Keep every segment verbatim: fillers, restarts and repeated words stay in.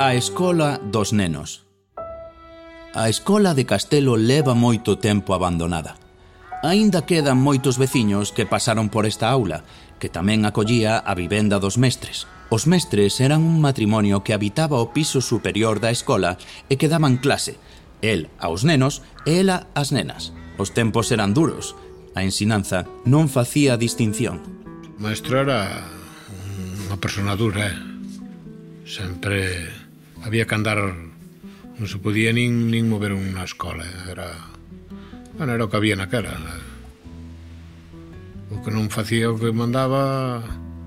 A escola dos nenos. A escola de Castelo leva moito tempo abandonada. Aínda quedan moitos veciños que pasaron por esta aula, que tamén acollía a vivenda dos mestres. Os mestres eran un matrimonio que habitaba o piso superior da escola e que daban clase, el aos nenos e ela ás nenas. Os tempos eran duros, a ensinanza non facía distinción. O maestro era unha persona dura, eh? Sempre había que andar, non se podía nin, nin mover unha escola, era, bueno, era o que había naquela. O que non facía o que mandaba,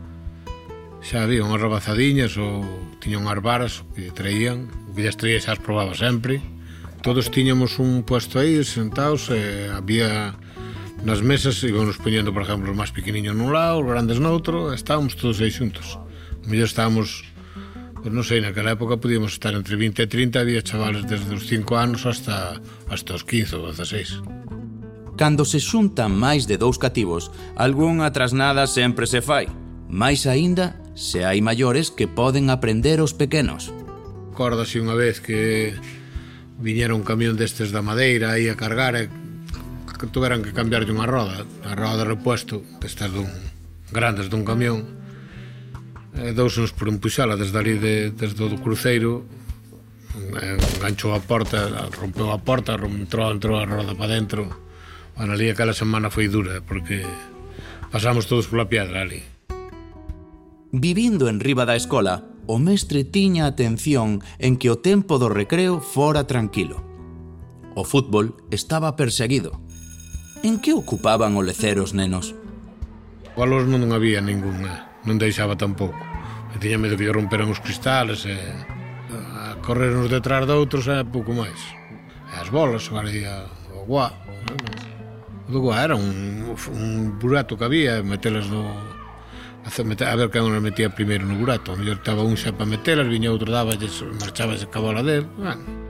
xa había unhas rabazadiñas ou tiñan unhas varas que traían, o que lles traía xa as probaba sempre. Todos tiñamos un puesto aí sentados e había nas mesas, íbamos poñendo, por exemplo, os máis pequeniños nun lado, os grandes noutro, e estábamos todos aí xuntos. A mellor estábamos, pois non sei, naquela época podíamos estar entre vinte e trinta, había chavales desde os cinco anos hasta, hasta os quince ou dezaseis. Cando se xuntan máis de dous cativos, algunha trasnada sempre se fai. Mais aínda se hai maiores que poden aprender os pequenos. Acórdase unha vez que viñera un camión destes da madeira aí a cargar e que tuveran que cambiarlle unha roda, a roda de repuesto destas dun, grandes dun camión, e dousenos por empuxala desde ali de, desde o cruceiro, enganchou a porta, rompeu a porta, entrou, entrou a roda para dentro. Bueno, ali aquela semana foi dura porque pasamos todos pola piedra ali. Vivindo en riba da escola, o mestre tiña atención en que o tempo do recreo fora tranquilo. O fútbol estaba perseguido. En que ocupaban o lecer os nenos? O balón non había ninguna, non deixaba tampouco. E tiña medo que lle romperan os cristales e a corrernos detrás de outros e pouco máis. E as bolas, agora ia o guá. O do guá era un, un burato que había, metelas no... a ver quen nos metía primeiro no burato. A mellor estaba un xa para metelas, viña outro, daba, marchaba esa cabola del. Bueno,